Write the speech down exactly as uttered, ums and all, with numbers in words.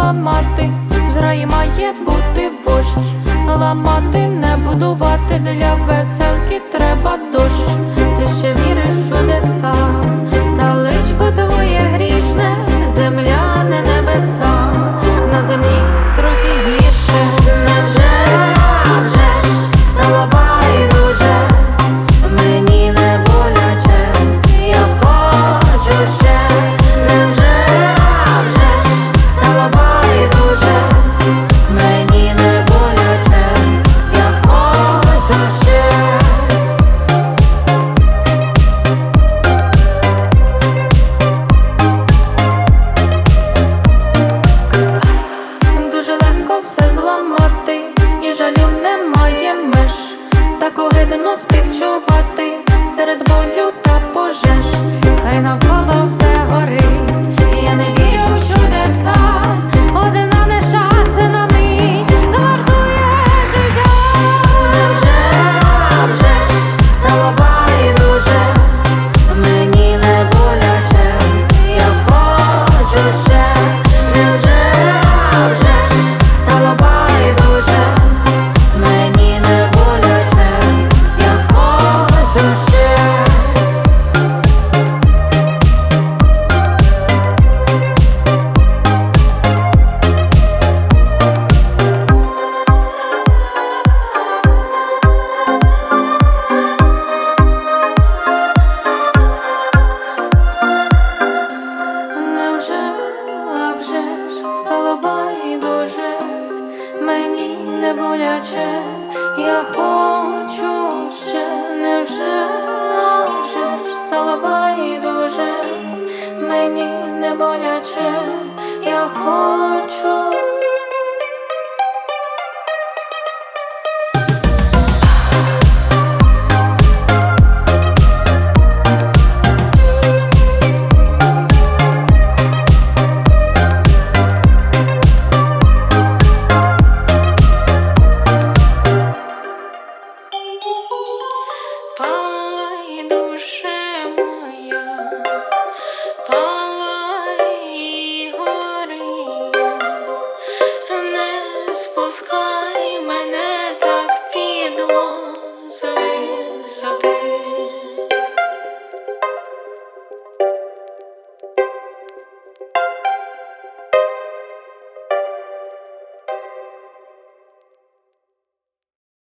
ламати, в зраї має бути вождь. Ламати, не будувати, для веселки треба дощ. Ти ще віриш в чудеса, та личко твоє грішне, земля не небеса, на землі трохи гірше. Невже, а вже ж стало байдуже, мені не боляче, я хочу ще. Невже, а вже ж стало байдуже, мені не боляче, я хочу ще. Дуже легко все зламати, і жалю немає меж. Так огидно співчувати серед болю та пожеж. Хай навколо все горить, я не вірю в чудеса. Одна нещасна мить вартує життя. Невже, а вже ж стало байдуже, мені не боляче, я хочу ще. Невже, а вже ж стало байдуже, мені не боляче, я хочу ще. Невже, а вже ж стало байдуже, мені не боляче, я хочу ще. Невже, а вже ж стало байдуже, мені не боляче, я хочу